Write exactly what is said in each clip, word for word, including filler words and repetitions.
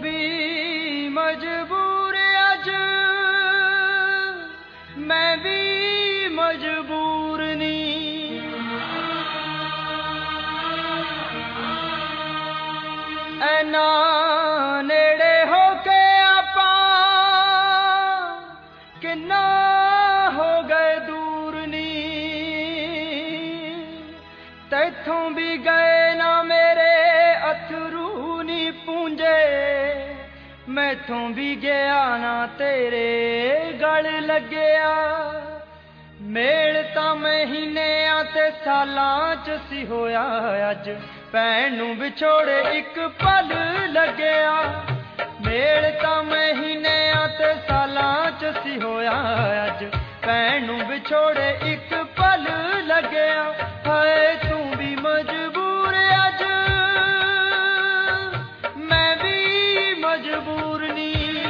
भी मजबूर अज मैं भी मजबूर नी ऐना नेड़े हो के आपा किन्ना हो गए दूर नी तैथों भी गए ना मेरे अथरू नी पूंजे मैथों भी गया ना तेरे गल लगया मेल तां महीनियां ते सालां च सी होया अज भैन नूं विछोड़े एक पल लगया मेल तां महीनियां ते सालां च सी होया अज भैन नूं विछोड़े एक पल लगया हाय तू भी मजबूर अज मैं भी मजबूर नी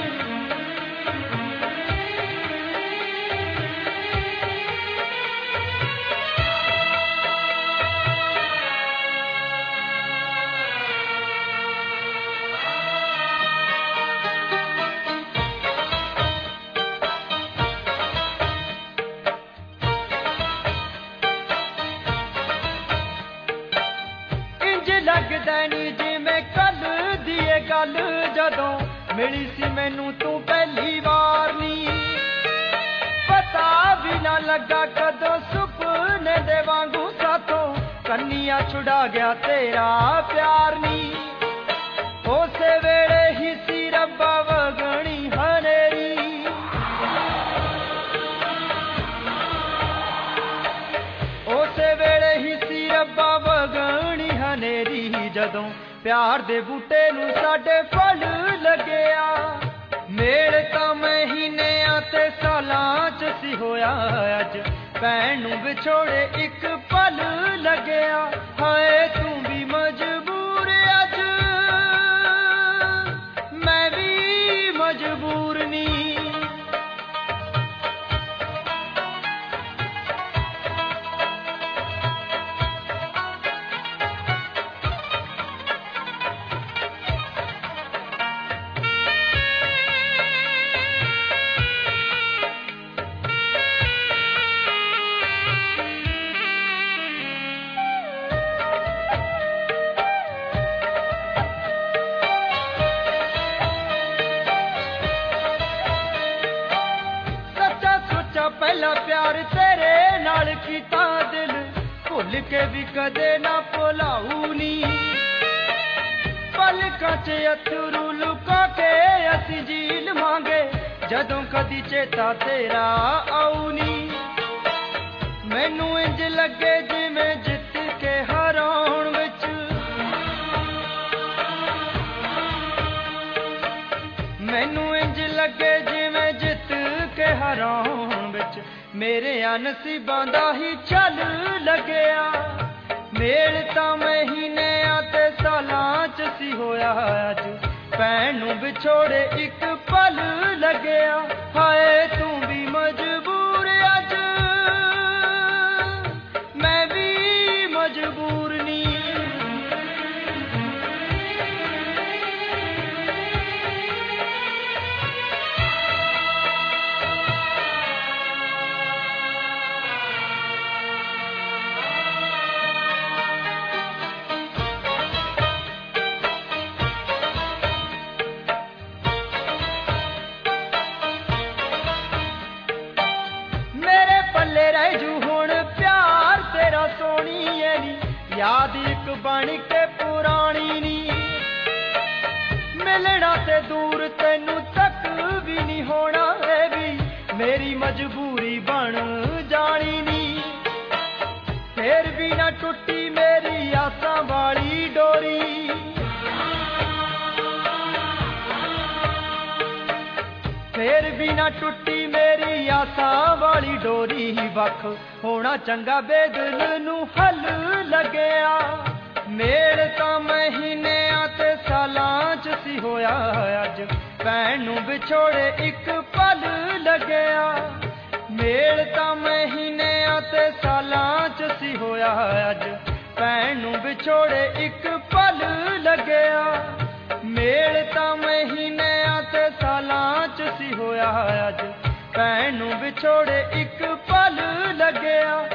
लगदा नी जिवें कल दी ए गल जदों मिली सी मैनू तू पहली बार नी पता भी ना लगा कदों सुपने दे वांगू साथों कन्निया छुड़ा गया तेरा प्यार नी उसे वेले ही सी रब्बा वगणी हनेरी उसे वेले ही सी रब्बा वगणी हनेरी जदों प्यार दे बूटे नूं साडे फल लगया मेल तां महीनियां ते सालां च सी होया अज भैन नूं विछोड़े एक पल लगया हाय तू भी मजबूर अज मैं भी मजबूर नी पहला प्यार तेरे नाल कीता दिल भुल के भी कदे ना भुलाऊ नी पलकां च अथरू लुका के असी झील मांगे जदों कदी चेता तेरा आऊ नी मैनू इंज लगे जिवें जित के हराउण विच मैनू इंज लगे जिवें जित के हराउण मेरे नसीबां दा ही चल लगया मेल तां महीनियां ते सालां च सी होया अज भैन नूं विछोड़े एक पल लगया हाय तू भी मजबूर अज मैं भी मजबूर नी याद एक बन के पुरानी नी मिलना ते दूर तेनू तक भी नहीं होना है भी मेरी मजबूरी बन जानी नी फिर भी ना टुटी मेरी आसां वाली डोरी फिर भी ना टुटी मेरी आसां वाली डोरी वख होना चंगा बेदल नूं हल लगया मेल तां महीनियां ते सालां च सी होया अज भैन नूं विछोड़े एक पल लगया मेल तां महीनियां ते सालां च सी होया अज भैन नूं विछोड़े एक पल लगया मेल तां ਸੀ ਹੋਇਆ ਅੱਜ ਭੈਣ ਨੂੰ ਵਿਛੋੜੇ ਇੱਕ ਪਲ ਲੱਗਿਆ।